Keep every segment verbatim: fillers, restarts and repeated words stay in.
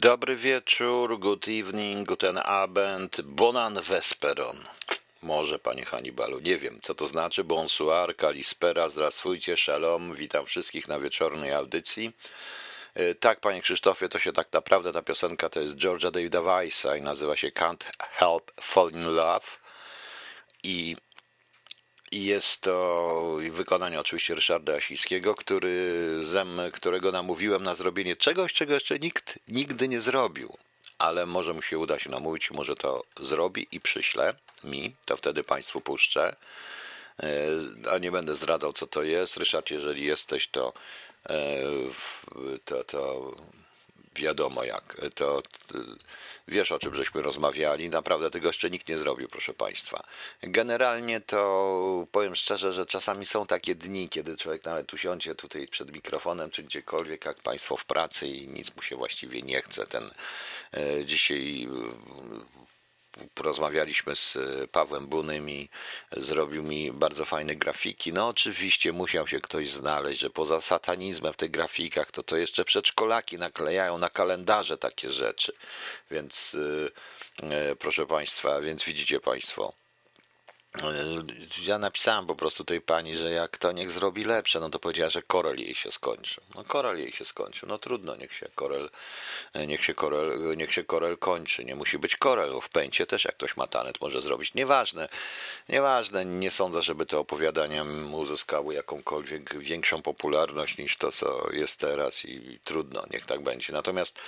Dobry wieczór, good evening, guten Abend, bonan vesperon. Może, panie Hannibalu, nie wiem, co to znaczy. Bonsoir, kalispera, zdrastwujcie, shalom, witam wszystkich na wieczornej audycji. Tak, panie Krzysztofie, to się tak naprawdę, ta piosenka to jest George'a Davida Weissa i nazywa się Can't Help Falling in Love. I I jest to wykonanie oczywiście Ryszarda Jasińskiego, który, zem, którego namówiłem na zrobienie czegoś, czego jeszcze nikt nigdy nie zrobił. Ale może mu się uda się namówić, może to zrobi i przyśle mi, to wtedy państwu puszczę. A nie będę zdradzał, co to jest. Ryszard, jeżeli jesteś, to, to, to wiadomo jak. To wiesz, o czym żeśmy rozmawiali. Naprawdę tego jeszcze nikt nie zrobił, proszę państwa. Generalnie to powiem szczerze, że czasami są takie dni, kiedy człowiek nawet usiądzie tutaj przed mikrofonem, czy gdziekolwiek, jak państwo w pracy i nic mu się właściwie nie chce. Ten e, dzisiaj porozmawialiśmy z Pawłem Bunym i zrobił mi bardzo fajne grafiki. No oczywiście musiał się ktoś znaleźć, że poza satanizmem w tych grafikach, to to jeszcze przedszkolaki naklejają na kalendarze takie rzeczy. Więc yy, proszę państwa, więc widzicie państwo. Ja napisałem po prostu tej pani, że jak to niech zrobi lepsze, no to powiedziała, że korel jej się skończył. No korel jej się skończył, no trudno, niech się korel, niech się korel, niech się korel kończy, nie musi być korel, w pęcie też jak ktoś ma talent może zrobić, nieważne, nieważne, nie sądzę, żeby te opowiadania uzyskały jakąkolwiek większą popularność niż to, co jest teraz i trudno, niech tak będzie. Natomiast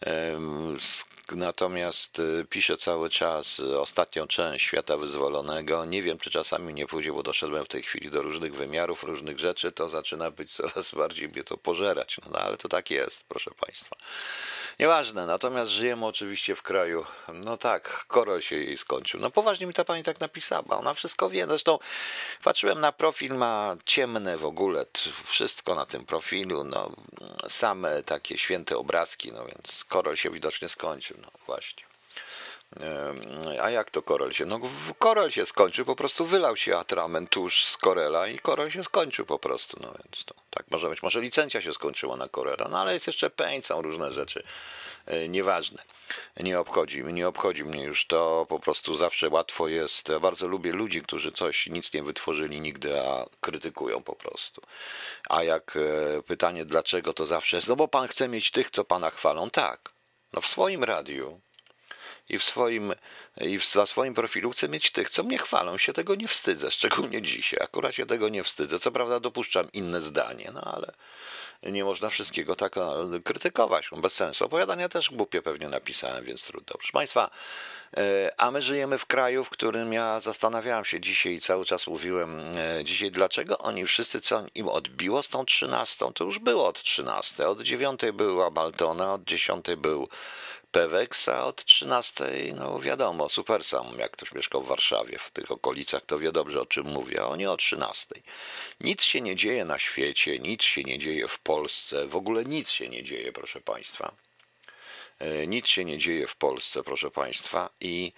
natomiast piszę cały czas ostatnią część Świata Wyzwolonego. Nie wiem, czy czasami nie pójdzie, bo doszedłem w tej chwili do różnych wymiarów, różnych rzeczy, to zaczyna być coraz bardziej mnie to pożerać. No, no ale to tak jest, proszę państwa. Nieważne, natomiast żyjemy oczywiście w kraju, no tak, korol się jej skończył. No poważnie mi ta pani tak napisała, ona wszystko wie. Zresztą patrzyłem na profil, ma ciemne w ogóle, wszystko na tym profilu, no same takie święte obrazki, no więc korol się widocznie skończył, no właśnie. A jak to korol się? No korol się skończył, po prostu wylał się atrament tuż z korela i korol się skończył po prostu, no więc to tak może być. Może licencja się skończyła na korela, no ale jest jeszcze pędź, są różne rzeczy, nieważne, nie obchodzi, nie obchodzi mnie już to, po prostu zawsze łatwo jest, ja bardzo lubię ludzi, którzy coś, nic nie wytworzyli nigdy, a krytykują po prostu. A jak pytanie dlaczego, to zawsze jest, no bo pan chce mieć tych, co pana chwalą, tak, no w swoim radiu i w swoim, i w, na swoim profilu chcę mieć tych, co mnie chwalą, się tego nie wstydzę, szczególnie dzisiaj, akurat się tego nie wstydzę, co prawda dopuszczam inne zdanie, no ale nie można wszystkiego tak krytykować, bez sensu. Opowiadania też głupie pewnie napisałem, więc trudno. Proszę państwa, a my żyjemy w kraju, w którym ja zastanawiałem się dzisiaj i cały czas mówiłem dzisiaj, dlaczego oni wszyscy, co im odbiło z tą trzynastą, to już było od trzynastej, od dziewiątej była Baltona, od dziesiątej był Pewex, a od trzynastej, no wiadomo, Supersam, jak ktoś mieszkał w Warszawie, w tych okolicach, to wie dobrze, o czym mówię, a oni o trzynastej. Nic się nie dzieje na świecie, nic się nie dzieje w Polsce, w ogóle nic się nie dzieje, proszę państwa. Nic się nie dzieje w Polsce, proszę państwa, i,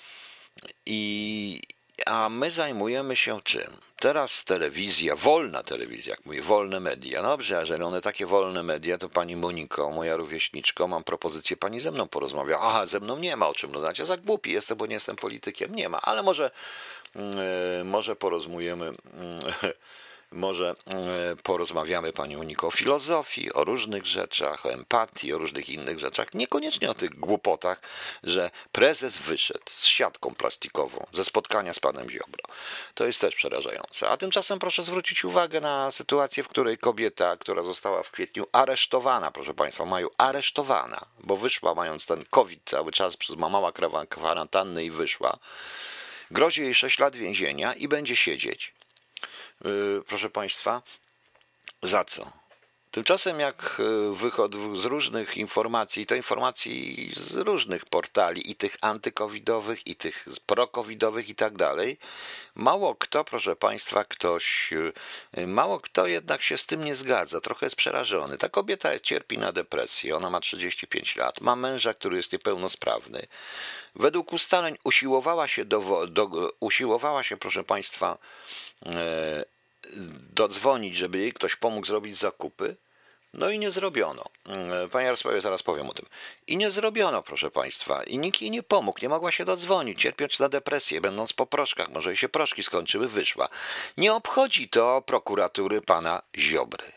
i a my zajmujemy się czym? Teraz telewizja, wolna telewizja, jak mówię, wolne media. No dobrze, a jeżeli one takie wolne media, to pani Moniko, moja rówieśniczko, mam propozycję, pani ze mną porozmawia. Aha, ze mną nie ma o czym rozmawiać, ja za głupi jestem, bo nie jestem politykiem. Nie ma, ale może, yy, może porozmujemy... Yy, Może porozmawiamy, pani Moniko, o filozofii, o różnych rzeczach, o empatii, o różnych innych rzeczach. Niekoniecznie o tych głupotach, że prezes wyszedł z siatką plastikową ze spotkania z panem Ziobro. To jest też przerażające. A tymczasem proszę zwrócić uwagę na sytuację, w której kobieta, która została w kwietniu aresztowana, proszę państwa, mają aresztowana, bo wyszła mając ten COVID cały czas, przez mała kwarantannę i wyszła, grozi jej sześć lat więzienia i będzie siedzieć. Proszę państwa, za co? Tymczasem jak wychodzę z różnych informacji, to informacji z różnych portali, i tych antykowidowych, i tych prokowidowych i tak dalej, mało kto, proszę państwa, ktoś, mało kto jednak się z tym nie zgadza, trochę jest przerażony. Ta kobieta cierpi na depresję, ona ma trzydzieści pięć lat, ma męża, który jest niepełnosprawny. Według ustaleń usiłowała się, do, do, usiłowała się, proszę państwa, dodzwonić, żeby jej ktoś pomógł zrobić zakupy. No i nie zrobiono. Panie Jarosławie, zaraz powiem o tym. I nie zrobiono, proszę Państwa. I nikt jej nie pomógł. Nie mogła się dodzwonić, cierpiąc na depresję, będąc po proszkach. Może jej się proszki skończyły, wyszła. Nie obchodzi to prokuratury pana Ziobry.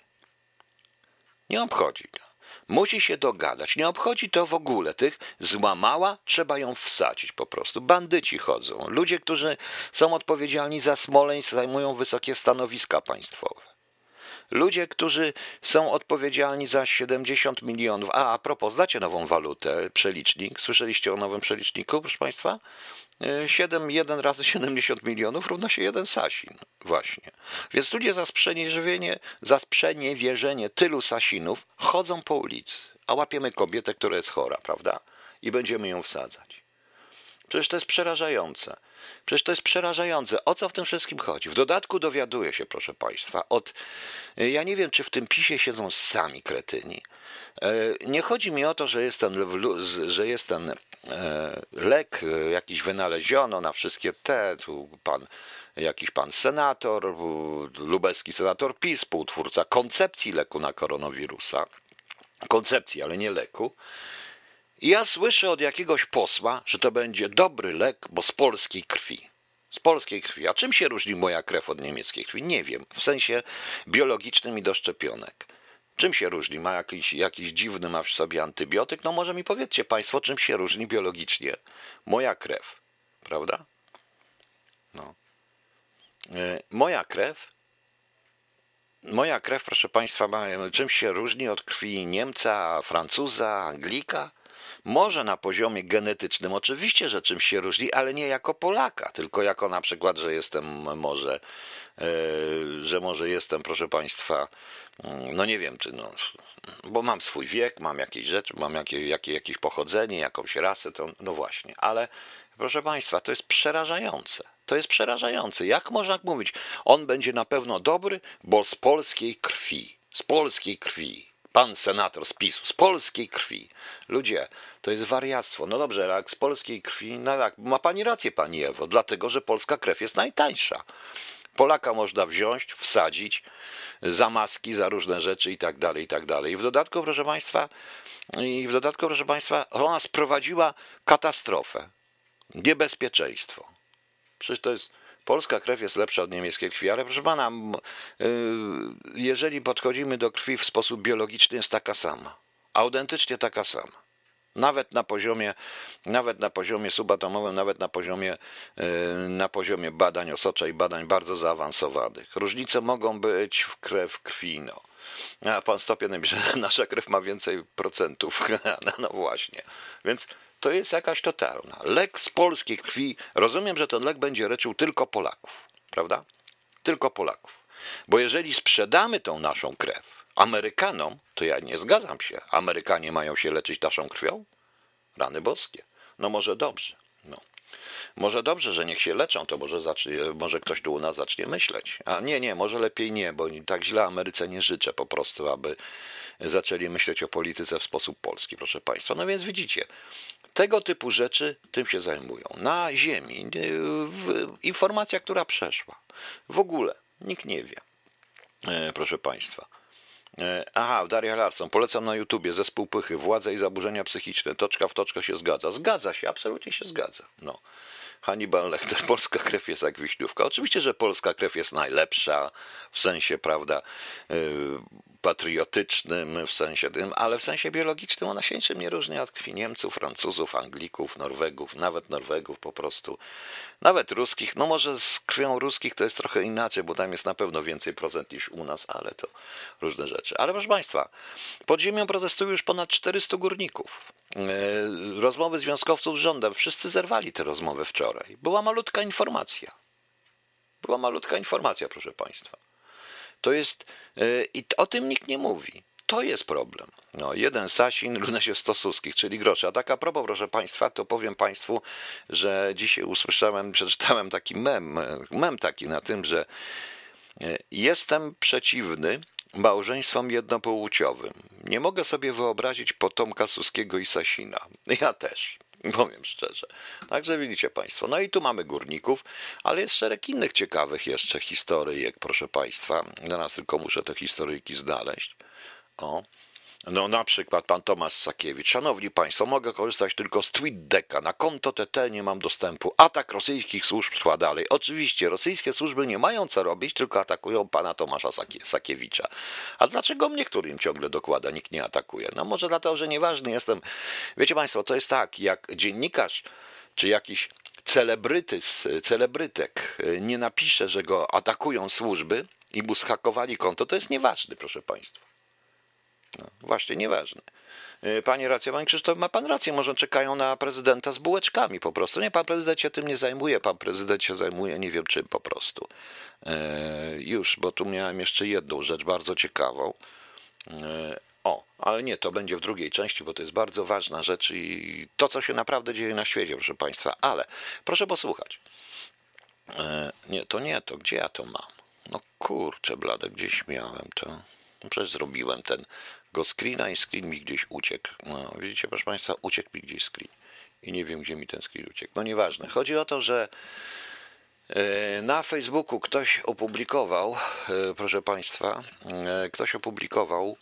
Nie obchodzi to. Musi się dogadać. Nie obchodzi to w ogóle tych. Złamała, trzeba ją wsadzić po prostu. Bandyci chodzą. Ludzie, którzy są odpowiedzialni za Smoleńsk, zajmują wysokie stanowiska państwowe. Ludzie, którzy są odpowiedzialni za siedemdziesiąt milionów. A, a propos, znacie nową walutę, przelicznik. Słyszeliście o nowym przeliczniku, proszę Państwa? siedem, jeden razy siedemdziesiąt milionów równa się jeden Sasin. Właśnie. Więc ludzie za sprzeniewierzenie, za sprzeniewierzenie tylu Sasinów chodzą po ulicy, a łapiemy kobietę, która jest chora, prawda? I będziemy ją wsadzać. Przecież to jest przerażające. Przecież to jest przerażające. O co w tym wszystkim chodzi? W dodatku dowiaduję się, proszę Państwa, od... Ja nie wiem, czy w tym PiSie siedzą sami kretyni. Nie chodzi mi o to, że jest ten, że jest ten lek jakiś wynaleziono na wszystkie te, tu pan, jakiś pan senator, lubelski senator PiS, współtwórca koncepcji leku na koronawirusa. Koncepcji, ale nie leku. I ja słyszę od jakiegoś posła, że to będzie dobry lek, bo z polskiej krwi. Z polskiej krwi. A czym się różni moja krew od niemieckiej krwi? Nie wiem. W sensie biologicznym i do szczepionek. Czym się różni? Ma jakiś, jakiś dziwny, ma w sobie antybiotyk? No może mi powiedzcie Państwo, czym się różni biologicznie moja krew. Prawda? No. Yy, moja krew Moja krew, proszę Państwa, ma, czym się różni od krwi Niemca, Francuza, Anglika? Może na poziomie genetycznym oczywiście, że czymś się różni, ale nie jako Polaka, tylko jako na przykład, że jestem może, yy, że może jestem, proszę Państwa, yy, no nie wiem, czy no, bo mam swój wiek, mam jakieś rzeczy, mam jakie, jakie, jakieś pochodzenie, jakąś rasę, to no właśnie, ale proszę Państwa, to jest przerażające. To jest przerażające. Jak można mówić? On będzie na pewno dobry, bo z polskiej krwi. Z polskiej krwi. Pan senator z PiSu. Z polskiej krwi. Ludzie, to jest wariactwo. No dobrze, jak z polskiej krwi, no tak, ma pani rację, pani Ewo, dlatego, że polska krew jest najtańsza. Polaka można wziąć, wsadzić za maski, za różne rzeczy i tak dalej, i tak dalej. I w dodatku, proszę Państwa, i w dodatku, proszę Państwa, ona sprowadziła katastrofę. Niebezpieczeństwo. Przecież to jest, polska krew jest lepsza od niemieckiej krwi, ale proszę pana, jeżeli podchodzimy do krwi w sposób biologiczny, jest taka sama. Autentycznie taka sama. Nawet na poziomie, nawet na poziomie subatomowym, nawet na poziomie, na poziomie badań osocza i badań bardzo zaawansowanych. Różnice mogą być w krew krwi, no. A pan Stopień pisze, że nasza krew ma więcej procentów. No właśnie. Więc to jest jakaś totalna. Lek z polskiej krwi. Rozumiem, że ten lek będzie leczył tylko Polaków. Prawda? Tylko Polaków. Bo jeżeli sprzedamy tą naszą krew Amerykanom, to ja nie zgadzam się. Amerykanie mają się leczyć naszą krwią? Rany boskie. No może dobrze. No. Może dobrze, że niech się leczą, to może, zacznie, może ktoś tu u nas zacznie myśleć. A nie, nie, może lepiej nie, bo tak źle Ameryce nie życzę po prostu, aby zaczęli myśleć o polityce w sposób polski, proszę Państwa. No więc widzicie, tego typu rzeczy tym się zajmują. Na ziemi, informacja, która przeszła. W ogóle nikt nie wie, proszę Państwa. Aha, Daria Larson, polecam na YouTubie Zespół Pychy, Władza i zaburzenia psychiczne, toczka w toczkę się zgadza. Zgadza się, absolutnie się zgadza. No. Hannibal Lecter, polska krew jest jak wiśniówka. Oczywiście, że polska krew jest najlepsza w sensie, prawda, yy, patriotycznym, w sensie tym, ale w sensie biologicznym ona się niczym nie różni od krwi Niemców, Francuzów, Anglików, Norwegów, nawet Norwegów po prostu, nawet ruskich. No może z krwią ruskich to jest trochę inaczej, bo tam jest na pewno więcej procent niż u nas, ale to różne rzeczy. Ale proszę Państwa, pod ziemią protestuje już ponad czterystu górników. Yy, rozmowy związkowców z rządem, wszyscy zerwali te rozmowy wczoraj. Była malutka informacja. Była malutka informacja, proszę Państwa. To jest, yy, i o tym nikt nie mówi. To jest problem. No, jeden Sasin równa się sto Suskich, czyli groszy. A tak a propos, proszę Państwa, to powiem Państwu, że dzisiaj usłyszałem, przeczytałem taki mem, mem taki na tym, że jestem przeciwny małżeństwom jednopłciowym. Nie mogę sobie wyobrazić potomka Suskiego i Sasina. Ja też, powiem szczerze. Także widzicie Państwo. No i tu mamy górników, ale jest szereg innych ciekawych jeszcze historyjek, proszę Państwa. Teraz tylko muszę te historyjki znaleźć. O. No na przykład pan Tomasz Sakiewicz. Szanowni Państwo, mogę korzystać tylko z TweetDecka. Na konto T T nie mam dostępu. Atak rosyjskich służb trwa dalej. Oczywiście rosyjskie służby nie mają co robić, tylko atakują pana Tomasza Sakiewicza. A dlaczego mnie, którym ciągle dokłada, nikt nie atakuje? No może dlatego, że nieważny jestem. Wiecie Państwo, to jest tak, jak dziennikarz czy jakiś celebrytys, celebrytek nie napisze, że go atakują służby i mu zhakowali konto, to jest nieważny, proszę Państwa. No, właśnie, nieważne. Panie rację, panie Krzysztof, ma pan rację, może czekają na prezydenta z bułeczkami po prostu. Nie, pan prezydent się tym nie zajmuje, pan prezydent się zajmuje nie wiem czym po prostu. E, już, bo tu miałem jeszcze jedną rzecz bardzo ciekawą. E, o, ale nie, to będzie w drugiej części, bo to jest bardzo ważna rzecz i to, co się naprawdę dzieje na świecie, proszę państwa. Ale proszę posłuchać. E, nie, to nie to, gdzie ja to mam? No kurczę blade, gdzieś miałem to. No przecież zrobiłem ten go screena i screen mi gdzieś uciekł. No, widzicie, proszę Państwa, uciekł mi gdzieś screen. I nie wiem, gdzie mi ten screen uciekł. No nieważne. Chodzi o to, że na Facebooku ktoś opublikował, proszę Państwa, ktoś opublikował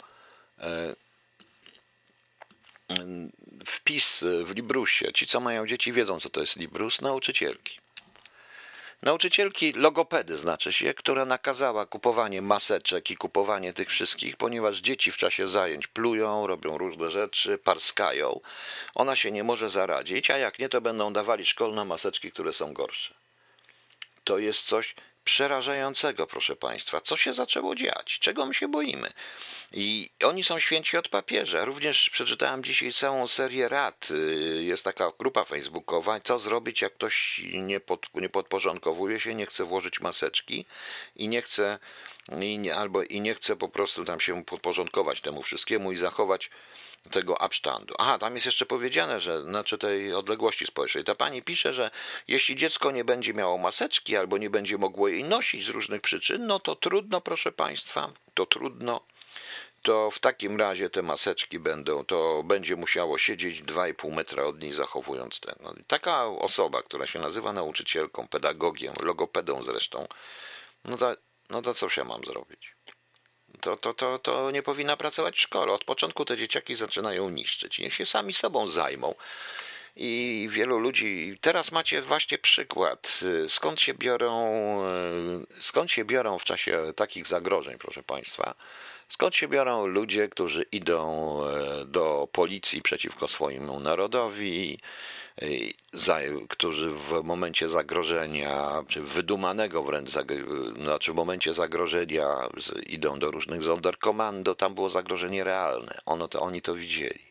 wpis w Librusie. Ci, co mają dzieci, wiedzą, co to jest Librus. Nauczycielki. Nauczycielki, logopedy znaczy się, która nakazała kupowanie maseczek i kupowanie tych wszystkich, ponieważ dzieci w czasie zajęć plują, robią różne rzeczy, parskają. Ona się nie może zaradzić, a jak nie, to będą dawali szkolne maseczki, które są gorsze. To jest coś przerażającego, proszę Państwa. Co się zaczęło dziać? Czego my się boimy? I oni są święci od papieża. Również przeczytałem dzisiaj całą serię rad. Jest taka grupa facebookowa. Co zrobić, jak ktoś nie, pod, nie podporządkowuje się, nie chce włożyć maseczki i nie chce, i nie, albo i nie chce po prostu tam się podporządkować temu wszystkiemu i zachować tego absztandu. Aha, tam jest jeszcze powiedziane, że znaczy tej odległości społecznej. Ta pani pisze, że jeśli dziecko nie będzie miało maseczki albo nie będzie mogło jej nosić z różnych przyczyn, no to trudno, proszę Państwa, to trudno. To w takim razie te maseczki będą, to będzie musiało siedzieć dwa i pół metra od niej, zachowując ten. No, taka osoba, która się nazywa nauczycielką, pedagogiem, logopedą zresztą, no to, no to co się mam zrobić? To, to, to, to nie powinna pracować w szkole. Od początku te dzieciaki zaczynają niszczyć. Niech się sami sobą zajmą. I wielu ludzi, teraz macie właśnie przykład, skąd się biorą, skąd się biorą w czasie takich zagrożeń, proszę Państwa, skąd się biorą ludzie, którzy idą do policji przeciwko swojemu narodowi, którzy w momencie zagrożenia, czy wydumanego wręcz, znaczy w momencie zagrożenia idą do różnych Sonderkommando, tam było zagrożenie realne, ono to, oni to widzieli.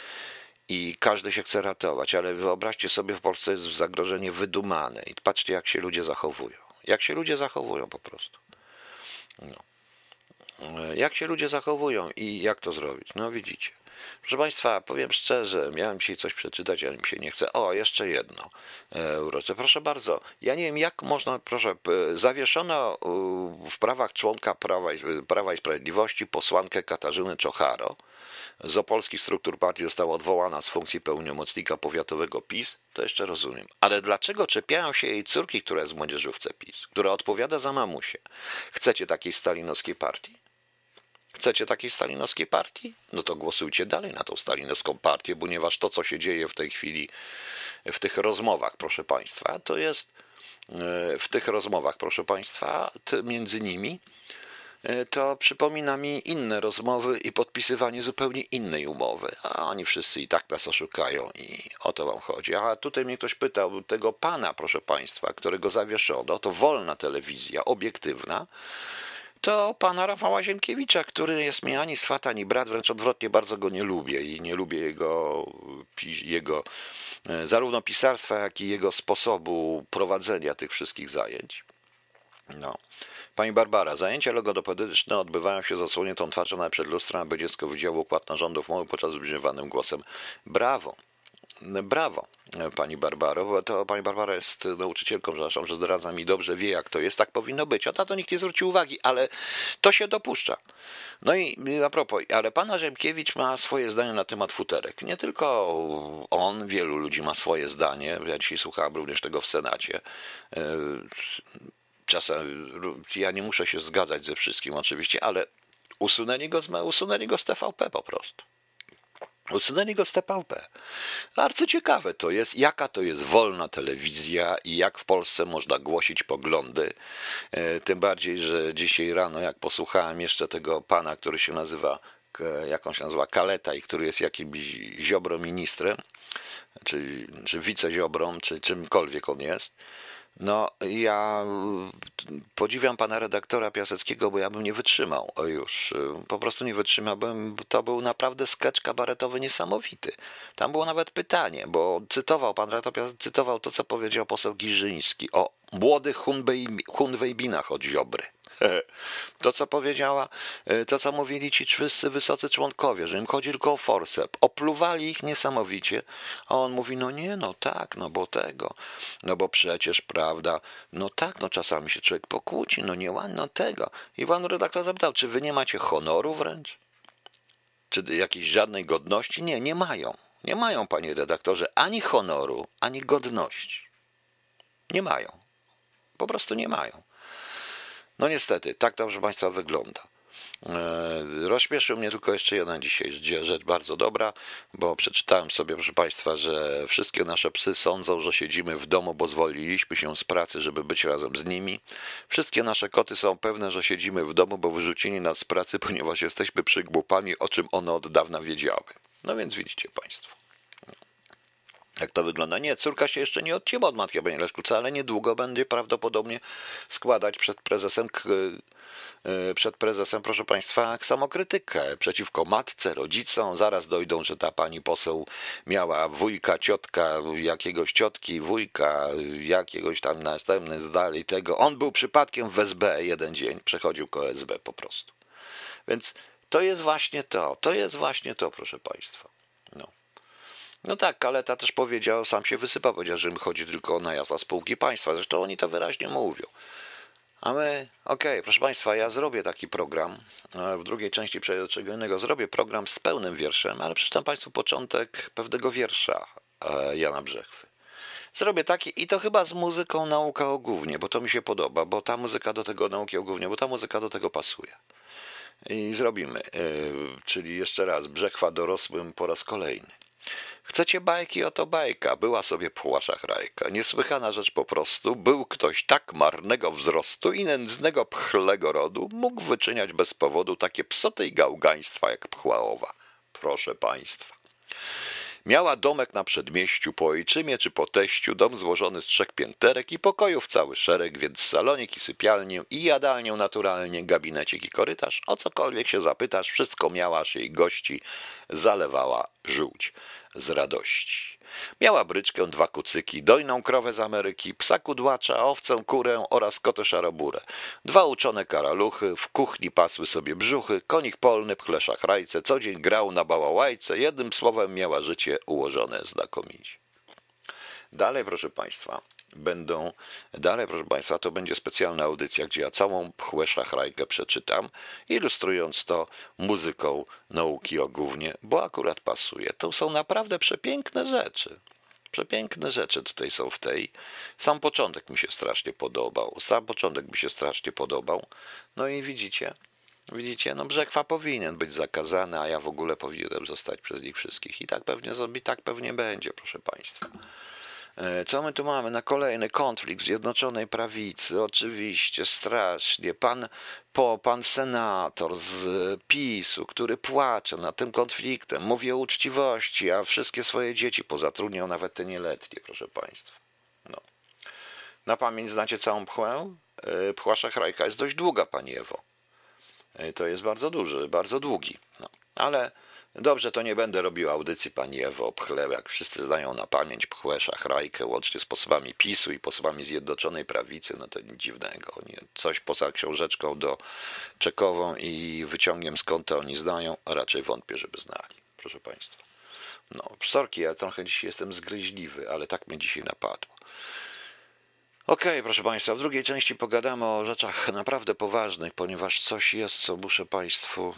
I każdy się chce ratować, ale wyobraźcie sobie, w Polsce jest zagrożenie wydumane i patrzcie, jak się ludzie zachowują. Jak się ludzie zachowują po prostu. No. Jak się ludzie zachowują i jak to zrobić? No widzicie. Proszę Państwa, powiem szczerze, miałem dzisiaj coś przeczytać, ale mi się nie chce. O, jeszcze jedno. Urocze. Proszę bardzo, ja nie wiem, jak można, proszę, zawieszono w prawach członka Prawa i, Prawa i Sprawiedliwości posłankę Katarzynę Czocharo. Z opolskich struktur partii została odwołana z funkcji pełnomocnika powiatowego PiS, to jeszcze rozumiem. Ale dlaczego czepiają się jej córki, która jest w młodzieżówce PiS, która odpowiada za mamusię? Chcecie takiej stalinowskiej partii? Chcecie takiej stalinowskiej partii? No to głosujcie dalej na tą stalinowską partię, ponieważ to, co się dzieje w tej chwili w tych rozmowach, proszę Państwa, to jest w tych rozmowach, proszę Państwa, między nimi, to przypomina mi inne rozmowy i podpisywanie zupełnie innej umowy. A oni wszyscy i tak nas oszukają i o to wam chodzi. A tutaj mnie ktoś pytał, tego pana, proszę Państwa, którego zawieszono, to wolna telewizja, obiektywna, to pana Rafała Ziemkiewicza, który jest mi ani swat, ani brat, wręcz odwrotnie, bardzo go nie lubię i nie lubię jego, jego zarówno pisarstwa, jak i jego sposobu prowadzenia tych wszystkich zajęć. No. Pani Barbara, zajęcia logopedyczne odbywają się z odsłoniętą twarzą nawet przed lustrem, aby dziecko widziało układ narządów mowy podczas zbliżywanym głosem. Brawo, brawo, pani Barbaro, bo to pani Barbara jest nauczycielką, przepraszam, że zdradza mi, dobrze wie, jak to jest, tak powinno być. A na to nikt nie zwróci uwagi, ale to się dopuszcza. No i a propos, ale pana Ziemkiewicz ma swoje zdanie na temat futerek. Nie tylko on, wielu ludzi ma swoje zdanie. Ja dzisiaj słuchałem również tego w Senacie. Czasem ja nie muszę się zgadzać ze wszystkim oczywiście, ale Usunęli go z, usunęli go z T V P po prostu. Usunęli go z T V P. Arcyciekawe to jest, jaka to jest wolna telewizja i jak w Polsce można głosić poglądy. E, tym bardziej, że dzisiaj rano, jak posłuchałem jeszcze tego pana, który się nazywa, jak on się nazywa, Kaleta i który jest jakimś Ziobro ministrem, czy, czy wiceziobrą, czy czymkolwiek on jest. No, ja podziwiam pana redaktora Piaseckiego, bo ja bym nie wytrzymał o już. Po prostu nie wytrzymałbym. To był naprawdę sketch kabaretowy niesamowity. Tam było nawet pytanie, bo cytował, pan redaktor Piasecki cytował to, co powiedział poseł Giżyński o młodych Hunwejbinach od Ziobry. To, co powiedziała, to, co mówili ci wszyscy wysocy członkowie, że im chodzi tylko o forsep. Opluwali ich niesamowicie, a on mówi, no nie, no tak, no bo tego, no bo przecież, prawda, no tak, no czasami się człowiek pokłóci, no nie ładno tego. I pan redaktor zapytał, czy wy nie macie honoru wręcz? Czy jakiejś żadnej godności? Nie, nie mają. Nie mają, panie redaktorze, ani honoru, ani godności. Nie mają. Po prostu nie mają. No niestety, tak to, proszę państwa, wygląda. E, rozśmieszył mnie tylko jeszcze jedna dzisiaj rzecz bardzo dobra, bo przeczytałem sobie, proszę państwa, że wszystkie nasze psy sądzą, że siedzimy w domu, bo zwolniliśmy się z pracy, żeby być razem z nimi. Wszystkie nasze koty są pewne, że siedzimy w domu, bo wyrzucili nas z pracy, ponieważ jesteśmy przygłupami, o czym one od dawna wiedziały. No więc widzicie państwo. Jak to wygląda? Nie, córka się jeszcze nie odcięła od matki, panie Leszku, ale niedługo będzie prawdopodobnie składać przed prezesem, przed prezesem, proszę państwa, samokrytykę przeciwko matce, rodzicom. Zaraz dojdą, że ta pani poseł miała wujka, ciotka, jakiegoś ciotki, wujka, jakiegoś tam następny dalej tego. On był przypadkiem w S B jeden dzień, przechodził ko S B po prostu. Więc to jest właśnie to, to jest właśnie to, proszę państwa. No. No tak, Kaleta też powiedział, sam się wysypał, powiedział, że im chodzi tylko o najazd za spółki państwa. Zresztą oni to wyraźnie mówią. A my, okej, okay, proszę państwa, ja zrobię taki program, w drugiej części czego innego zrobię program z pełnym wierszem, ale przeczytam państwu początek pewnego wiersza Jana Brzechwy. Zrobię taki i to chyba z muzyką Nauka o gównie, bo to mi się podoba, bo ta muzyka do tego Nauki o gównie, bo ta muzyka do tego pasuje. I zrobimy, yy, czyli jeszcze raz, Brzechwa dorosłym po raz kolejny. Chcecie bajki? Oto bajka. Była sobie pchła szachrajka. Niesłychana rzecz po prostu. Był ktoś tak marnego wzrostu i nędznego pchlego rodu, mógł wyczyniać bez powodu takie psoty i gałgaństwa jak pchłaowa. Proszę państwa. Miała domek na przedmieściu, po ojczymie czy po teściu, dom złożony z trzech pięterek i pokojów cały szereg, więc salonik i sypialnię i jadalnię naturalnie, gabinecik i korytarz. O cokolwiek się zapytasz, wszystko miała, aż jej gości zalewała żółć z radości. Miała bryczkę, dwa kucyki, dojną krowę z Ameryki, psa kudłacza, owcę, kurę oraz kotę szaroburę. Dwa uczone karaluchy, w kuchni pasły sobie brzuchy, konik polny, pchle szachrajce, co dzień grał na bałałajce, jednym słowem miała życie ułożone znakomicie. Dalej, proszę państwa, będą, dalej, proszę państwa, to będzie specjalna audycja, gdzie ja całą pchłę szachrajkę przeczytam, ilustrując to muzyką Nauki o gównie, bo akurat pasuje. To są naprawdę przepiękne rzeczy. Przepiękne rzeczy tutaj są w tej. Sam początek mi się strasznie podobał. Sam początek mi się strasznie podobał. No i widzicie, widzicie, no Brzechwa powinien być zakazany, a ja w ogóle powinienem zostać przez nich wszystkich. I tak pewnie, i tak pewnie będzie, proszę państwa. Co my tu mamy na kolejny konflikt Zjednoczonej Prawicy? Oczywiście, strasznie. Pan, po, pan senator z PiSu, który płacze nad tym konfliktem, mówi o uczciwości, a wszystkie swoje dzieci pozatrudniał, nawet te nieletnie, proszę państwa. No. Na pamięć znacie całą pchłę? Pchła szachrajka jest dość długa, pani Ewo. To jest bardzo duży, bardzo długi. No. Ale dobrze, to nie będę robił audycji pani Ewo o pchle, jak wszyscy znają na pamięć pchłę, szachrajkę, łącznie z posłami PiSu i posłami Zjednoczonej Prawicy, no to nic dziwnego. Nie? Coś poza książeczką do czekową i wyciągiem z konta oni znają, a raczej wątpię, żeby znali, proszę państwa. No, sorki, ja trochę dzisiaj jestem zgryźliwy, ale tak mnie dzisiaj napadło. Okej, okay, proszę państwa, w drugiej części pogadamy o rzeczach naprawdę poważnych, ponieważ coś jest, co muszę państwu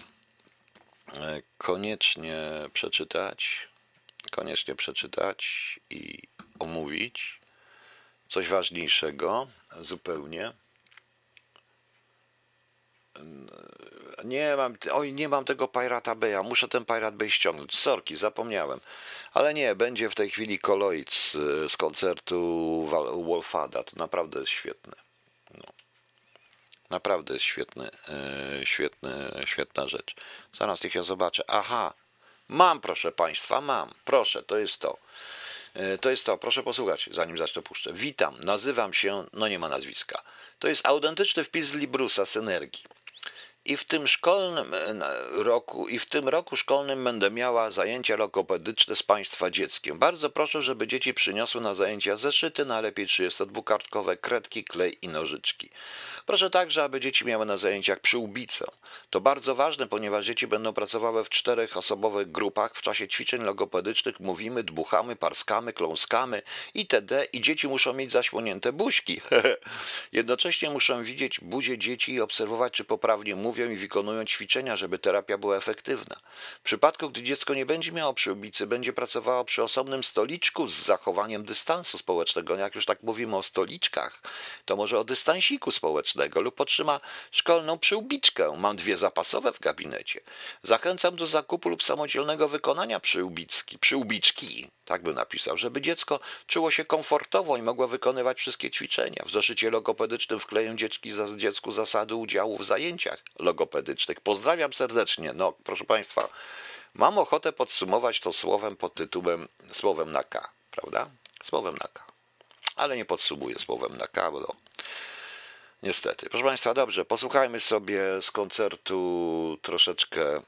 koniecznie przeczytać, koniecznie przeczytać i omówić. Coś ważniejszego zupełnie. Nie mam, oj, nie mam tego Pirata Bay'a, muszę ten Pirate Bay ściągnąć, sorki, zapomniałem. Ale nie, będzie w tej chwili Koloid z, z koncertu Wal- Wolfada, to naprawdę jest świetne. No, naprawdę jest świetny, e, świetny, świetna rzecz. Zaraz niech ja zobaczę, aha, mam proszę Państwa, mam, proszę, to jest to. E, To jest to, proszę posłuchać, zanim zacznę puszczę. Witam, nazywam się, no nie ma nazwiska. To jest autentyczny wpis z Librusa, Synergii. I w tym szkolnym roku, i w tym roku szkolnym będę miała zajęcia logopedyczne z Państwa dzieckiem. Bardzo proszę, żeby dzieci przyniosły na zajęcia zeszyty, najlepiej trzydziestodwukartkowe, kredki, klej i nożyczki. Proszę także, aby dzieci miały na zajęciach przyłbicę. To bardzo ważne, ponieważ dzieci będą pracowały w czterech osobowych grupach. W czasie ćwiczeń logopedycznych mówimy, dmuchamy, parskamy, kląskamy itd. I dzieci muszą mieć zasłonięte buźki. Jednocześnie muszą widzieć buzię dzieci i obserwować, czy poprawnie mówią i wykonują ćwiczenia, żeby terapia była efektywna. W przypadku, gdy dziecko nie będzie miało przyłbicy, będzie pracowało przy osobnym stoliczku z zachowaniem dystansu społecznego. Jak już tak mówimy o stoliczkach, to może o dystansiku społecznego lub otrzyma szkolną przyłbiczkę. Mam dwie zapasowe w gabinecie. Zachęcam do zakupu lub samodzielnego wykonania przyłbicki, przyłbiczki, tak bym napisał, żeby dziecko czuło się komfortowo i mogło wykonywać wszystkie ćwiczenia. W zeszycie logopedycznym wkleję dziecki, dziecku zasady udziału w zajęciach logopedycznych. Pozdrawiam serdecznie. No, proszę Państwa, mam ochotę podsumować to słowem pod tytułem słowem na K, prawda? Słowem na K. Ale nie podsumuję słowem na K, bo niestety. Proszę Państwa, dobrze, posłuchajmy sobie z koncertu troszeczkę.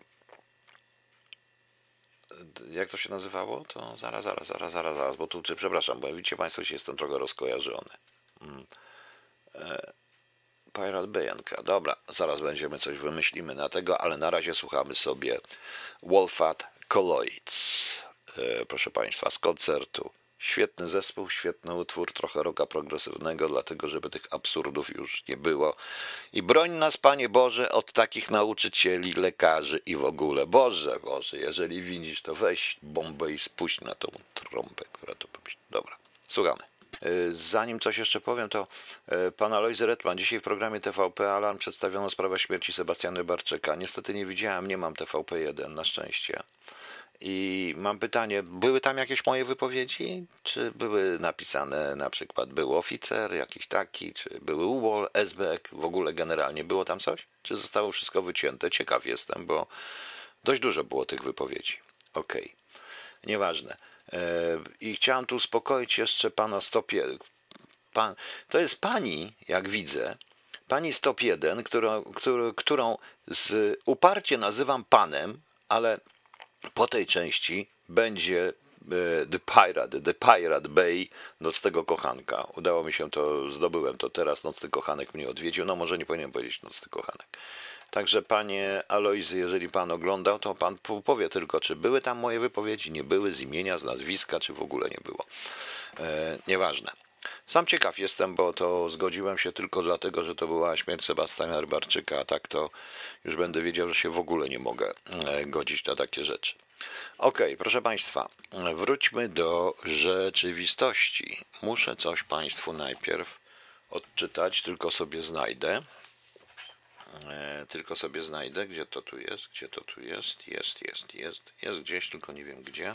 Jak to się nazywało? To zaraz, zaraz, zaraz, zaraz, zaraz, bo tu, przepraszam, bo widzicie Państwo, że jestem trochę rozkojarzony. Hmm. E, Pirate Bayanka. Dobra, zaraz będziemy coś wymyślimy na tego, ale na razie słuchamy sobie Wolfat Colloids. E, proszę Państwa, z koncertu. Świetny zespół, świetny utwór, trochę rocka progresywnego, dlatego żeby tych absurdów już nie było. I broń nas, Panie Boże, od takich nauczycieli, lekarzy i w ogóle. Boże, Boże, jeżeli widzisz, to weź bombę i spuść na tą trąbę, która to pomyśli. Dobra, słuchamy. Zanim coś jeszcze powiem, to pan Alojzy Redman. Dzisiaj w programie T V P Alarm przedstawiono sprawę śmierci Sebastiana Rybarczyka. Niestety nie widziałem, nie mam T V P jeden, na szczęście. I mam pytanie, były tam jakieś moje wypowiedzi? Czy były napisane, na przykład był oficer jakiś taki, czy były U O L, S B E K, w ogóle generalnie było tam coś? Czy zostało wszystko wycięte? Ciekaw jestem, bo dość dużo było tych wypowiedzi. Okej, okay. Nieważne. I chciałem tu uspokoić jeszcze pana Stopie. Pan, to jest pani, jak widzę, pani Stop jeden, którą, którą, którą z uparcie nazywam panem, ale po tej części będzie The Pirate, The Pirate Bay, Nocnego Kochanka. Udało mi się to, zdobyłem to teraz, Nocny Kochanek mnie odwiedził. No może nie powinienem powiedzieć Nocny Kochanek. Także panie Alojzy, jeżeli pan oglądał, to pan powie tylko, czy były tam moje wypowiedzi, nie były, z imienia, z nazwiska, czy w ogóle nie było. E, nieważne. Sam ciekaw jestem, bo to zgodziłem się tylko dlatego, że to była śmierć Sebastiana Rybarczyka, a tak to już będę wiedział, że się w ogóle nie mogę godzić na takie rzeczy. Okej, okay, proszę Państwa, wróćmy do rzeczywistości. Muszę coś Państwu najpierw odczytać, tylko sobie znajdę. Tylko sobie znajdę, gdzie to tu jest, gdzie to tu jest, jest, jest, jest, jest gdzieś, tylko nie wiem gdzie.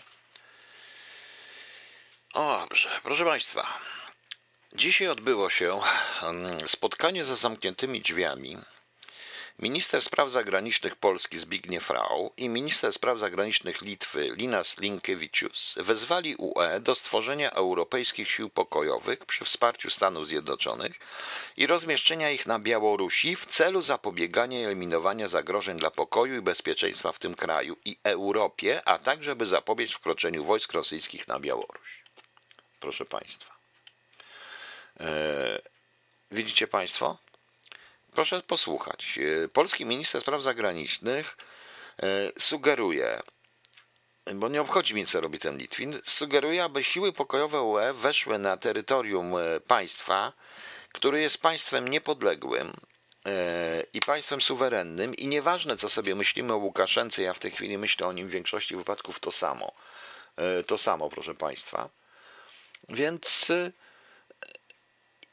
O, dobrze, proszę Państwa. Dzisiaj odbyło się spotkanie za zamkniętymi drzwiami. Minister Spraw Zagranicznych Polski Zbigniew Rau i minister Spraw Zagranicznych Litwy Linas Linkevičius wezwali U E do stworzenia europejskich sił pokojowych przy wsparciu Stanów Zjednoczonych i rozmieszczenia ich na Białorusi w celu zapobiegania i eliminowania zagrożeń dla pokoju i bezpieczeństwa w tym kraju i Europie, a także by zapobiec wkroczeniu wojsk rosyjskich na Białoruś. Proszę Państwa. Eee, widzicie Państwo? Proszę posłuchać. Polski minister spraw zagranicznych sugeruje, bo nie obchodzi mnie, co robi ten Litwin, sugeruje, aby siły pokojowe U E weszły na terytorium państwa, które jest państwem niepodległym i państwem suwerennym i nieważne, co sobie myślimy o Łukaszence, ja w tej chwili myślę o nim w większości wypadków to samo. To samo, proszę Państwa. Więc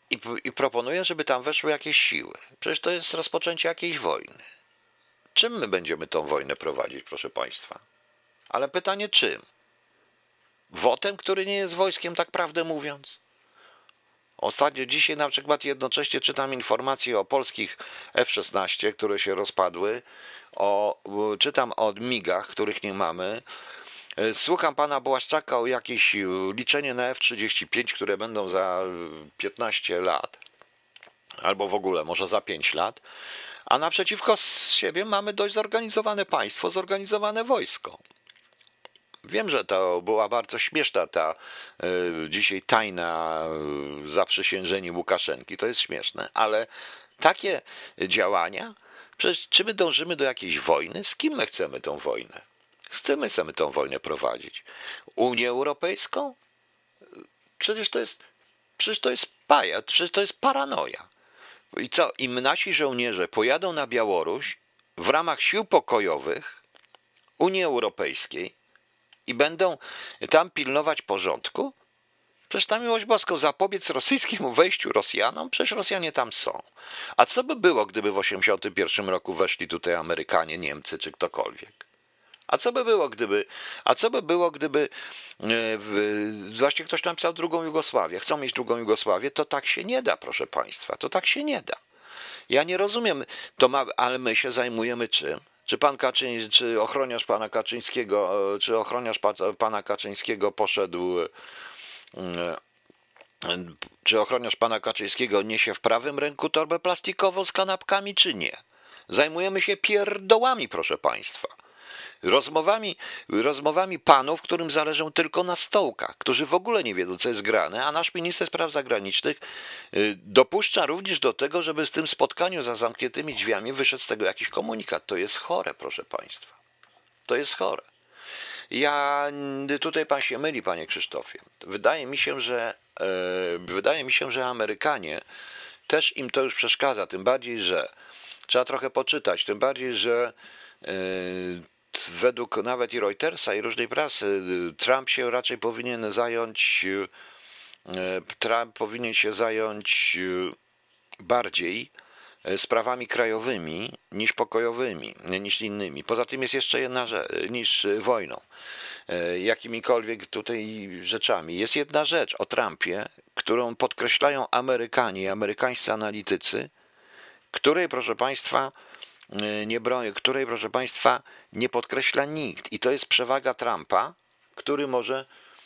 i, i proponuję, żeby tam weszły jakieś siły. Przecież to jest rozpoczęcie jakiejś wojny. Czym my będziemy tą wojnę prowadzić, proszę państwa? Ale pytanie czym? Wotem, który nie jest wojskiem, tak prawdę mówiąc? Ostatnio dzisiaj na przykład jednocześnie czytam informacje o polskich F szesnaście, które się rozpadły, o, czytam o migach, których nie mamy. Słucham pana Błaszczaka o jakieś liczenie na F trzydzieści pięć, które będą za piętnaście lat, albo w ogóle może za pięć lat, a naprzeciwko siebie mamy dość zorganizowane państwo, zorganizowane wojsko. Wiem, że to była bardzo śmieszna ta y, dzisiaj tajna y, zaprzysiężenie Łukaszenki, to jest śmieszne, ale takie działania, przecież czy my dążymy do jakiejś wojny? Z kim my chcemy tą wojnę? Z kim my chcemy tą wojnę prowadzić? Unię Europejską? Przecież to jest, przecież to jest paja, przecież to jest paranoja. I co, im nasi żołnierze pojadą na Białoruś w ramach sił pokojowych Unii Europejskiej i będą tam pilnować porządku? Przecież na miłość boską zapobiec rosyjskiemu wejściu Rosjanom? Przecież Rosjanie tam są. A co by było, gdyby w osiemdziesiątym pierwszym roku weszli tutaj Amerykanie, Niemcy czy ktokolwiek? A co by było, gdyby, a co by było, gdyby w, właśnie ktoś napisał drugą Jugosławię, chcą mieć drugą Jugosławię, to tak się nie da, proszę państwa, to tak się nie da. Ja nie rozumiem, to ma, ale my się zajmujemy czym? Czy pan Kaczyń, czy ochroniarz pana Kaczyńskiego, czy ochroniarz pana Kaczyńskiego poszedł, czy ochroniarz pana Kaczyńskiego niesie w prawym ręku torbę plastikową z kanapkami, czy nie? Zajmujemy się pierdołami, proszę państwa. Rozmowami, rozmowami panów, którym zależą tylko na stołkach, którzy w ogóle nie wiedzą, co jest grane, a nasz minister spraw zagranicznych dopuszcza również do tego, żeby z tym spotkaniu za zamkniętymi drzwiami wyszedł z tego jakiś komunikat. To jest chore, proszę państwa. To jest chore. Ja, tutaj pan się myli, panie Krzysztofie. Wydaje mi się, że yy, wydaje mi się, że Amerykanie też im to już przeszkadza, tym bardziej, że trzeba trochę poczytać, tym bardziej, że yy, według nawet i Reutersa i różnej prasy Trump się raczej powinien zająć Trump powinien się zająć bardziej sprawami krajowymi niż pokojowymi, niż innymi. Poza tym jest jeszcze jedna rzecz, niż wojną, jakimikolwiek tutaj rzeczami. Jest jedna rzecz o Trumpie, którą podkreślają Amerykanie i amerykańscy analitycy, której, proszę państwa, nie broni, której, proszę państwa, nie podkreśla nikt. I to jest przewaga Trumpa, który może...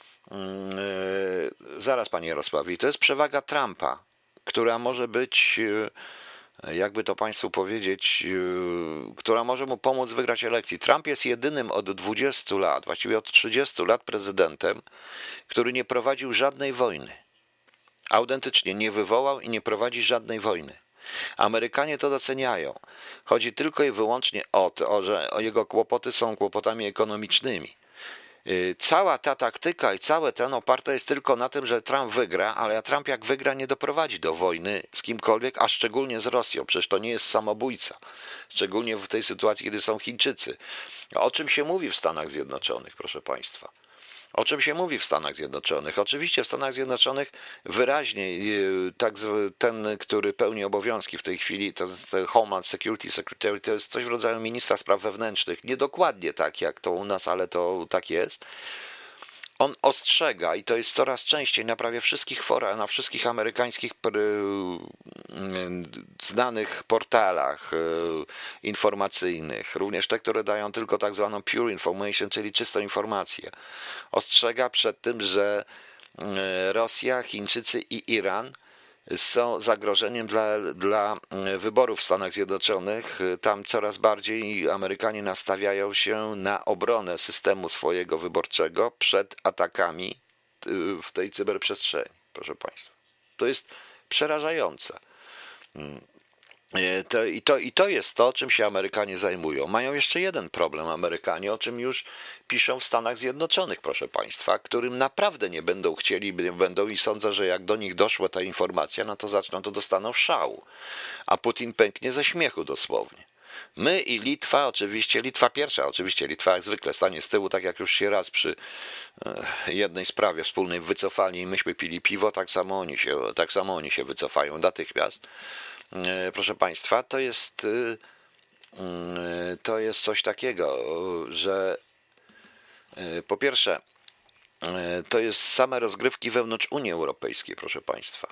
Yy, zaraz, panie Jarosławie, to jest przewaga Trumpa, która może być, yy, jakby to państwu powiedzieć, yy, która może mu pomóc wygrać elekcję. Trump jest jedynym od dwudziestu lat, właściwie od trzydziestu lat prezydentem, który nie prowadził żadnej wojny. Autentycznie nie wywołał i nie prowadzi żadnej wojny. Amerykanie to doceniają. Chodzi tylko i wyłącznie o to, że jego kłopoty są kłopotami ekonomicznymi. Cała ta taktyka i całe ten oparte jest tylko na tym, że Trump wygra, ale Trump jak wygra nie doprowadzi do wojny z kimkolwiek, a szczególnie z Rosją. Przecież to nie jest samobójca. Szczególnie w tej sytuacji, kiedy są Chińczycy. O czym się mówi w Stanach Zjednoczonych, proszę państwa? O czym się mówi w Stanach Zjednoczonych? Oczywiście w Stanach Zjednoczonych wyraźnie tak, ten, który pełni obowiązki w tej chwili, to jest Homeland Security Secretary, to jest coś w rodzaju ministra spraw wewnętrznych. Niedokładnie tak jak to u nas, ale to tak jest. On ostrzega, i to jest coraz częściej na prawie wszystkich forach, na wszystkich amerykańskich znanych portalach informacyjnych, również te, które dają tylko tak zwaną pure information, czyli czystą informację. Ostrzega przed tym, że Rosja, Chińczycy i Iran są zagrożeniem dla, dla wyborów w Stanach Zjednoczonych. Tam coraz bardziej Amerykanie nastawiają się na obronę systemu swojego wyborczego przed atakami w tej cyberprzestrzeni, proszę państwa. To jest przerażające. To, i, to, I to jest to, czym się Amerykanie zajmują. Mają jeszcze jeden problem Amerykanie, o czym już piszą w Stanach Zjednoczonych, proszę państwa, którym naprawdę nie będą chcieli, nie będą i sądzę, że jak do nich doszła ta informacja, no to zaczną, to dostaną szału, a Putin pęknie ze śmiechu dosłownie. My i Litwa, oczywiście, Litwa pierwsza, oczywiście, Litwa jak zwykle stanie z tyłu, tak jak już się raz przy jednej sprawie wspólnej wycofali i myśmy pili piwo, tak samo oni się, tak samo oni się wycofają natychmiast. Proszę Państwa, to jest, to jest coś takiego, że po pierwsze, to jest same rozgrywki wewnątrz Unii Europejskiej, proszę Państwa.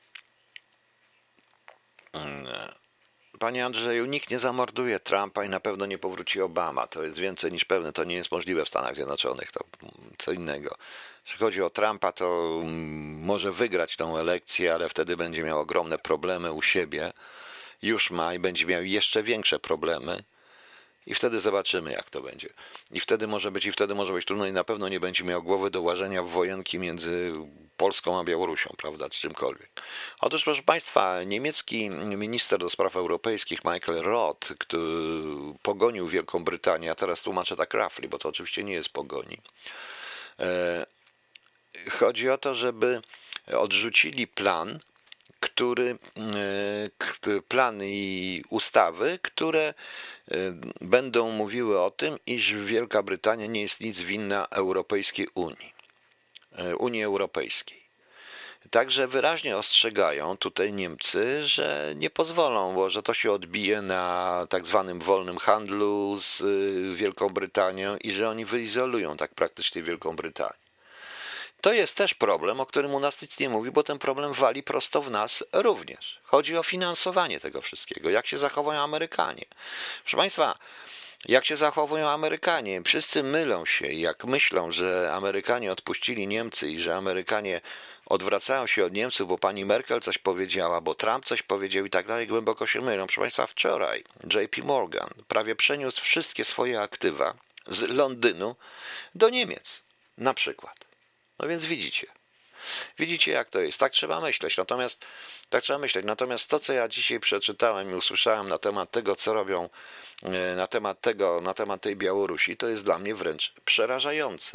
Panie Andrzeju, nikt nie zamorduje Trumpa i na pewno nie powróci Obama. To jest więcej niż pewne. To nie jest możliwe w Stanach Zjednoczonych. To co innego. Jeśli chodzi o Trumpa, to może wygrać tą elekcję, ale wtedy będzie miał ogromne problemy u siebie. Już ma i będzie miał jeszcze większe problemy. I wtedy zobaczymy, jak to będzie. I wtedy może być, i wtedy może być trudno i na pewno nie będzie miał głowy do łażenia w wojenki między Polską a Białorusią, prawda, czy czymkolwiek. Otóż, proszę Państwa, niemiecki minister do spraw europejskich Michael Roth, który pogonił Wielką Brytanię, a teraz tłumaczę tak roughly, bo to oczywiście nie jest pogoni. Chodzi o to, żeby odrzucili plan, który, plan i ustawy, które będą mówiły o tym, iż Wielka Brytania nie jest nic winna Europejskiej Unii, Unii Europejskiej. Także wyraźnie ostrzegają tutaj Niemcy, że nie pozwolą, bo że to się odbije na tak zwanym wolnym handlu z Wielką Brytanią i że oni wyizolują tak praktycznie Wielką Brytanię. To jest też problem, o którym u nas nic nie mówi, bo ten problem wali prosto w nas również. Chodzi o finansowanie tego wszystkiego, jak się zachowują Amerykanie. Proszę Państwa, jak się zachowują Amerykanie? Wszyscy mylą się, jak myślą, że Amerykanie odpuścili Niemcy i że Amerykanie odwracają się od Niemców, bo pani Merkel coś powiedziała, bo Trump coś powiedział i tak dalej, głęboko się mylą. Proszę Państwa, wczoraj J P Morgan prawie przeniósł wszystkie swoje aktywa z Londynu do Niemiec, na przykład. No więc widzicie, widzicie jak to jest, tak trzeba myśleć, natomiast tak trzeba myśleć, natomiast to co ja dzisiaj przeczytałem i usłyszałem na temat tego co robią, na temat tego, na temat tej Białorusi, to jest dla mnie wręcz przerażające.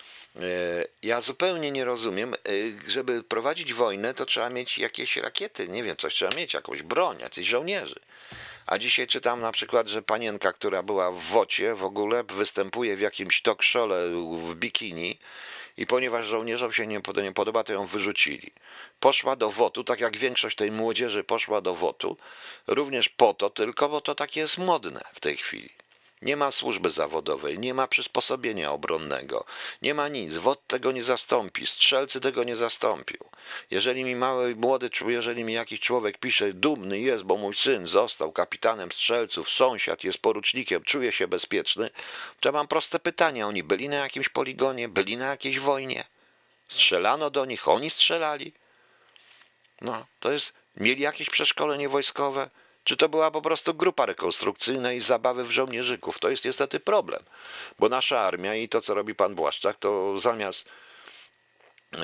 Ja zupełnie nie rozumiem, żeby prowadzić wojnę to trzeba mieć jakieś rakiety, nie wiem, coś trzeba mieć, jakąś broń, jacyś żołnierzy. A dzisiaj czytam na przykład, że panienka, która była w wocie w ogóle występuje w jakimś talk show w bikini i ponieważ żołnierzom się nie podoba, to ją wyrzucili. Poszła do wotu, tak jak większość tej młodzieży poszła do wotu, również po to tylko, bo to takie jest modne w tej chwili. Nie ma służby zawodowej, nie ma przysposobienia obronnego, nie ma nic. W O T tego nie zastąpi, strzelcy tego nie zastąpią. Jeżeli mi mały, młody, jeżeli mi jakiś człowiek pisze, dumny jest, bo mój syn został kapitanem strzelców, sąsiad jest porucznikiem, czuje się bezpieczny, to ja mam proste pytanie. Oni byli na jakimś poligonie, byli na jakiejś wojnie? Strzelano do nich, oni strzelali? No, to jest, mieli jakieś przeszkolenie wojskowe? Czy to była po prostu grupa rekonstrukcyjna i zabawy w żołnierzyków? To jest niestety problem, bo nasza armia i to, co robi pan Błaszczak, to zamiast yy,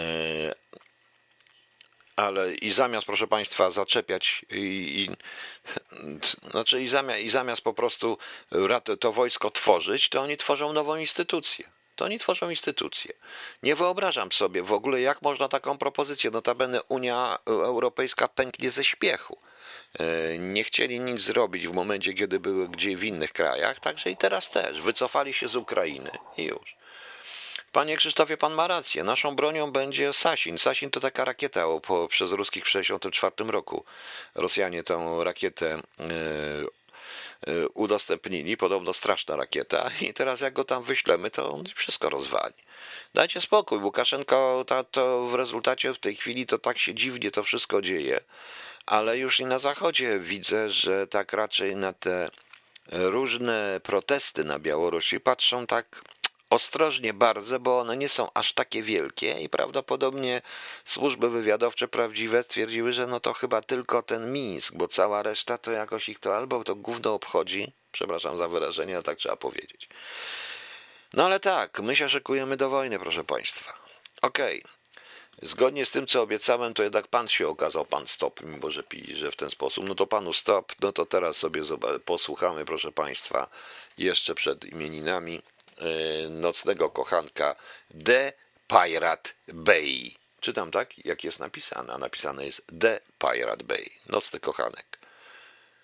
ale i zamiast, proszę państwa, zaczepiać i, i znaczy i zamiast, i zamiast po prostu to wojsko tworzyć, to oni tworzą nową instytucję. To oni tworzą instytucje. Nie wyobrażam sobie w ogóle, jak można taką propozycję, notabene Unia Europejska pęknie ze śpiechu. Nie chcieli nic zrobić w momencie, kiedy były gdzie w innych krajach, także i teraz też. Wycofali się z Ukrainy i już. Panie Krzysztofie, pan ma rację. Naszą bronią będzie Sasin. Sasin to taka rakieta po, przez ruskich w tysiąc dziewięćset sześćdziesiątym czwartym roku. Rosjanie tę rakietę yy, yy, udostępnili. Podobno straszna rakieta. I teraz jak go tam wyślemy, to on wszystko rozwali. Dajcie spokój. Łukaszenko to, to w rezultacie w tej chwili to tak się dziwnie to wszystko dzieje. Ale już i na Zachodzie widzę, że tak raczej na te różne protesty na Białorusi patrzą tak ostrożnie bardzo, bo one nie są aż takie wielkie i prawdopodobnie służby wywiadowcze prawdziwe stwierdziły, że no to chyba tylko ten Mińsk, bo cała reszta to jakoś ich to albo to gówno obchodzi, przepraszam za wyrażenie, ale tak trzeba powiedzieć. No ale tak, my się szykujemy do wojny, proszę państwa. Okej. Okay. Zgodnie z tym, co obiecałem, to jednak pan się okazał, pan stop, mimo że pili, że w ten sposób. No to panu stop, no to teraz sobie posłuchamy, proszę państwa, jeszcze przed imieninami yy, nocnego kochanka The Pirate Bay. Czytam tak, jak jest napisane, a napisane jest The Pirate Bay, nocny kochanek.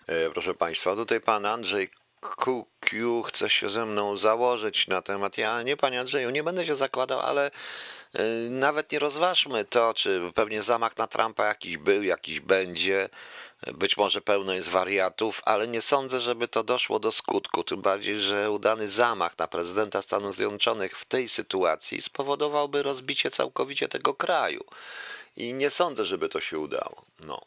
Proszę Państwa, tutaj pan Andrzej Q Q chce się ze mną założyć na temat. Ja nie, panie Andrzeju, nie będę się zakładał, ale nawet nie rozważmy to, czy pewnie zamach na Trumpa jakiś był, jakiś będzie. Być może pełno jest wariatów, ale nie sądzę, żeby to doszło do skutku. Tym bardziej, że udany zamach na prezydenta Stanów Zjednoczonych w tej sytuacji spowodowałby rozbicie całkowicie tego kraju. I nie sądzę, żeby to się udało. No.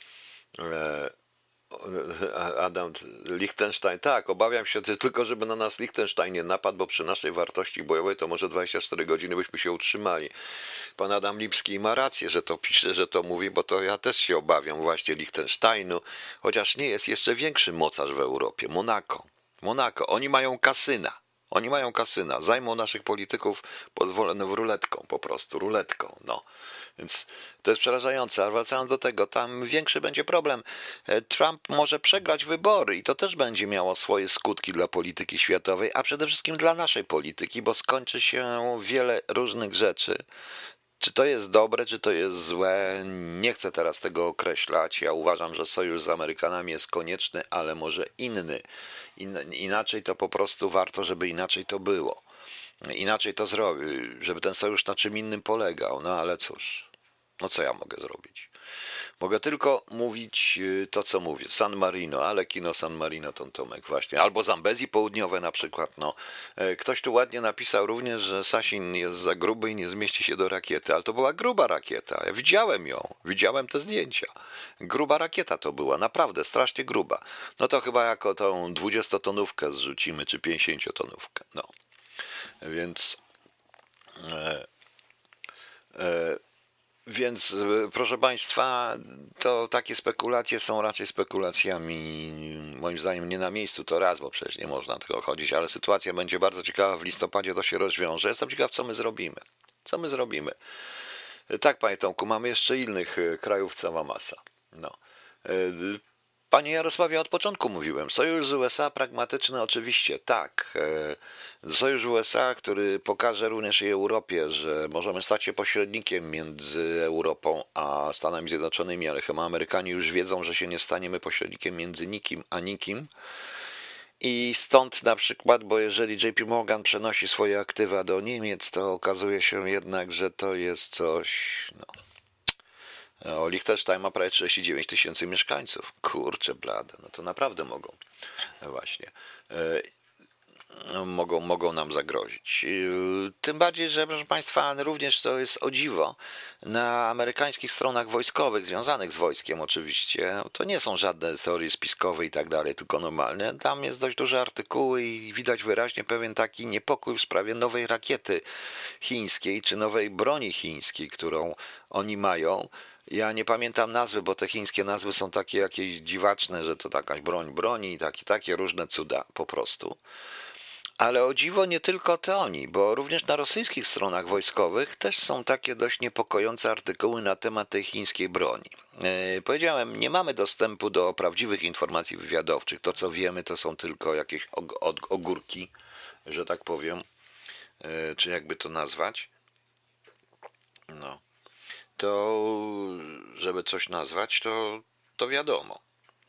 Adam Liechtenstein, tak, obawiam się tylko, żeby na nas Liechtenstein nie napadł, bo przy naszej wartości bojowej to może dwadzieścia cztery godziny byśmy się utrzymali. Pan Adam Lipski ma rację, że to pisze, że to mówi, bo to ja też się obawiam właśnie Liechtensteinu, chociaż nie jest jeszcze większy mocarz w Europie, Monako. Monako, oni mają kasyna. Oni mają kasyna, zajmą naszych polityków pozwoloną ruletką, po prostu ruletką, no. Więc to jest przerażające, ale wracając do tego, tam większy będzie problem. Trump może przegrać wybory i to też będzie miało swoje skutki dla polityki światowej, a przede wszystkim dla naszej polityki, bo skończy się wiele różnych rzeczy. Czy to jest dobre, czy to jest złe, nie chcę teraz tego określać. Ja uważam, że sojusz z Amerykanami jest konieczny, ale może inny. In, inaczej to po prostu warto, żeby inaczej to było. Inaczej to zrobić, żeby ten sojusz na czym innym polegał. No ale cóż, no co ja mogę zrobić? Mogę tylko mówić to, co mówię. San Marino, ale kino San Marino, Tom Tomek właśnie. Albo Zambezji Południowe na przykład. No. Ktoś tu ładnie napisał również, że Sasin jest za gruby i nie zmieści się do rakiety. Ale to była gruba rakieta. Ja widziałem ją. Widziałem te zdjęcia. Gruba rakieta to była. Naprawdę, strasznie gruba. No to chyba jako tą dwudziestotonówkę zrzucimy, czy pięćdziesięciotonówkę. No. Więc... E, e, Więc, proszę Państwa, to takie spekulacje są raczej spekulacjami, moim zdaniem, nie na miejscu, to raz, bo przecież nie można tego chodzić, ale sytuacja będzie bardzo ciekawa, w listopadzie to się rozwiąże. Jestem ciekaw, co my zrobimy. Co my zrobimy? Tak, Panie Tomku, mamy jeszcze innych krajów, cała masa. No. Panie Jarosławie, od początku mówiłem, sojusz z U S A pragmatyczny oczywiście, tak. Sojusz U S A, który pokaże również i Europie, że możemy stać się pośrednikiem między Europą a Stanami Zjednoczonymi, ale chyba Amerykanie już wiedzą, że się nie staniemy pośrednikiem między nikim a nikim. I stąd na przykład, bo jeżeli J P Morgan przenosi swoje aktywa do Niemiec, to okazuje się jednak, że to jest coś... No. O, Liechtenstein ma prawie trzydzieści dziewięć tysięcy mieszkańców. Kurczę blade, no to naprawdę mogą. Właśnie. Yy, mogą, mogą nam zagrozić. Yy, tym bardziej, że proszę Państwa, również to jest o dziwo. Na amerykańskich stronach wojskowych, związanych z wojskiem oczywiście, to nie są żadne teorie spiskowe i tak dalej, tylko normalne. Tam jest dość duże artykuły i widać wyraźnie pewien taki niepokój w sprawie nowej rakiety chińskiej, czy nowej broni chińskiej, którą oni mają. Ja nie pamiętam nazwy, bo te chińskie nazwy są takie jakieś dziwaczne, że to jakaś broń broni i takie, takie różne cuda po prostu. Ale o dziwo nie tylko te oni, bo również na rosyjskich stronach wojskowych też są takie dość niepokojące artykuły na temat tej chińskiej broni. Yy, powiedziałem, nie mamy dostępu do prawdziwych informacji wywiadowczych. To, co wiemy, to są tylko jakieś og- ogórki, że tak powiem, yy, czy jakby to nazwać. No. To żeby coś nazwać, to, to wiadomo.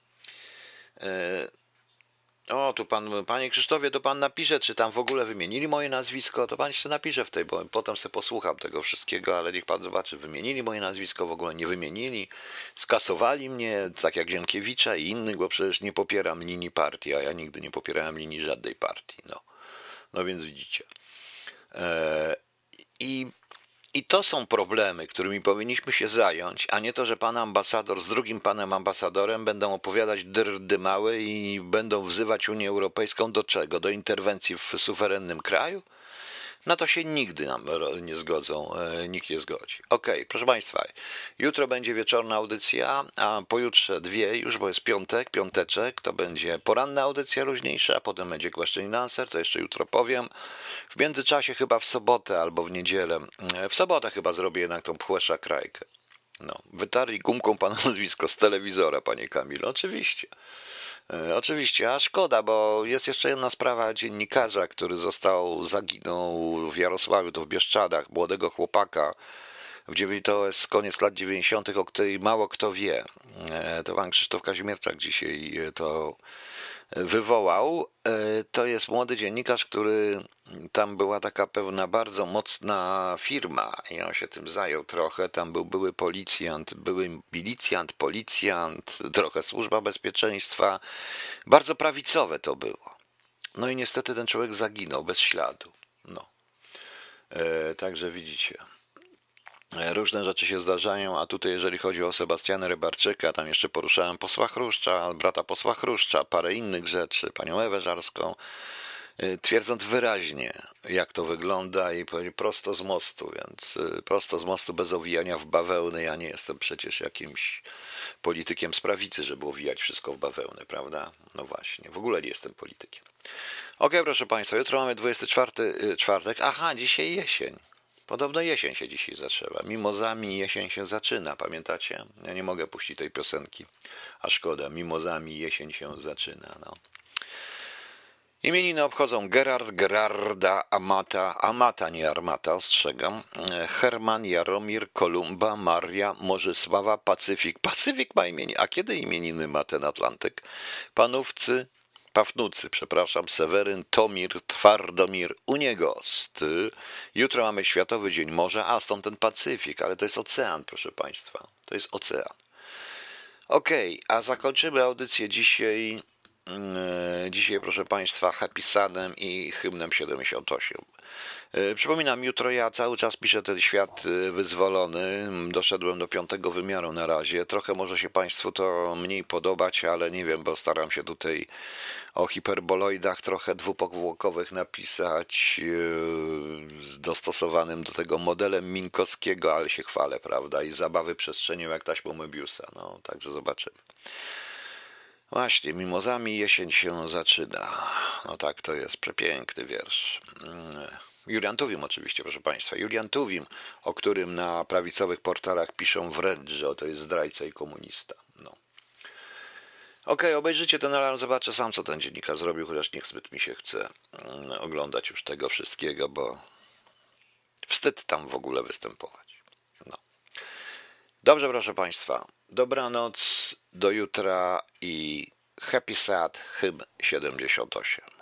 O, tu pan, panie Krzysztofie, to pan napisze, czy tam w ogóle wymienili moje nazwisko, to pan jeszcze napisze w tej, bo potem sobie posłucham tego wszystkiego, ale niech pan zobaczy, wymienili moje nazwisko, w ogóle nie wymienili, skasowali mnie, tak jak Zienkiewicza i innych, bo przecież nie popieram linii partii, a ja nigdy nie popierałem linii żadnej partii, no. No więc widzicie. Eee, I I to są problemy, którymi powinniśmy się zająć, a nie to, że pan ambasador z drugim panem ambasadorem będą opowiadać drdy małe i będą wzywać Unię Europejską do czego? Do interwencji w suwerennym kraju? Na to się nigdy nam nie zgodzą, nikt nie zgodzi. Okej, okay, proszę Państwa, jutro będzie wieczorna audycja, a pojutrze dwie już, bo jest piątek, piąteczek, to będzie poranna audycja luźniejsza, a potem będzie Question and Answer, to jeszcze jutro powiem. W międzyczasie chyba w sobotę albo w niedzielę, w sobotę chyba zrobię jednak tą pchłesza krajkę. No, wytarli gumką pana nazwisko z telewizora, panie Kamilu, oczywiście. Oczywiście, a szkoda, bo jest jeszcze jedna sprawa dziennikarza, który został, zaginął w Jarosławiu, to w Bieszczadach, młodego chłopaka, W dziewię- to jest koniec lat dziewięćdziesiątych, o której mało kto wie. E, To pan Krzysztof Kazimierczak dzisiaj e, to wywołał. E, To jest młody dziennikarz, który tam była taka pewna bardzo mocna firma i on się tym zajął trochę. Tam był były policjant, były milicjant, policjant, trochę służba bezpieczeństwa. Bardzo prawicowe to było. No i niestety ten człowiek zaginął bez śladu. No. E, także widzicie. Różne rzeczy się zdarzają, a tutaj jeżeli chodzi o Sebastiana Rybarczyka, tam jeszcze poruszałem posła Chruszcza, brata posła Chruszcza, parę innych rzeczy, panią Ewę Żarską, y, twierdząc wyraźnie, jak to wygląda i powiedział prosto z mostu, więc y, prosto z mostu bez owijania w bawełny. Ja nie jestem przecież jakimś politykiem z prawicy, żeby owijać wszystko w bawełnę, prawda? No właśnie, w ogóle nie jestem politykiem. Okej, proszę Państwa, jutro mamy dwudziesty czwarty y, czwartek, aha, dzisiaj jesień. Podobno jesień się dzisiaj zaczęła. Mimozami jesień się zaczyna, pamiętacie? Ja nie mogę puścić tej piosenki, a szkoda. Mimozami jesień się zaczyna. No. Imieniny obchodzą Gerard, Gerarda, Amata, Amata, nie Armata, ostrzegam, Herman, Jaromir, Kolumba, Maria, Morzysława, Pacyfik. Pacyfik ma imieniny. A kiedy imieniny ma ten Atlantyk? Panówcy, Pafnucy, przepraszam, Seweryn, Tomir, Twardomir, Uniegost. Jutro mamy Światowy Dzień Morza, a stąd ten Pacyfik, ale to jest ocean, proszę Państwa. To jest ocean. Okej, a zakończymy audycję dzisiaj, yy, dzisiaj proszę Państwa, Happy Sunem i hymnem siedemdziesiąt osiem. Yy, Przypominam, jutro ja cały czas piszę ten świat yy, wyzwolony. Doszedłem do piątego wymiaru na razie. Trochę może się Państwu to mniej podobać, ale nie wiem, bo staram się tutaj o hiperboloidach trochę dwupowłokowych napisać yy, z dostosowanym do tego modelem Minkowskiego, ale się chwalę, prawda? I zabawy przestrzenią jak taśmą Möbiusa. No, także zobaczymy. Właśnie, mimozami jesień się zaczyna. No tak, to jest przepiękny wiersz. Julian Tuwim oczywiście, proszę Państwa. Julian Tuwim, o którym na prawicowych portalach piszą wręcz, że to jest zdrajca i komunista. No. Okej, obejrzyjcie ten alarm, zobaczę sam, co ten dziennikarz zrobił, chociaż niezbyt mi się chce oglądać już tego wszystkiego, bo wstyd tam w ogóle występować. No. Dobrze, proszę Państwa. Dobranoc, do jutra i Happy Sad, hymn siedemdziesiąt osiem.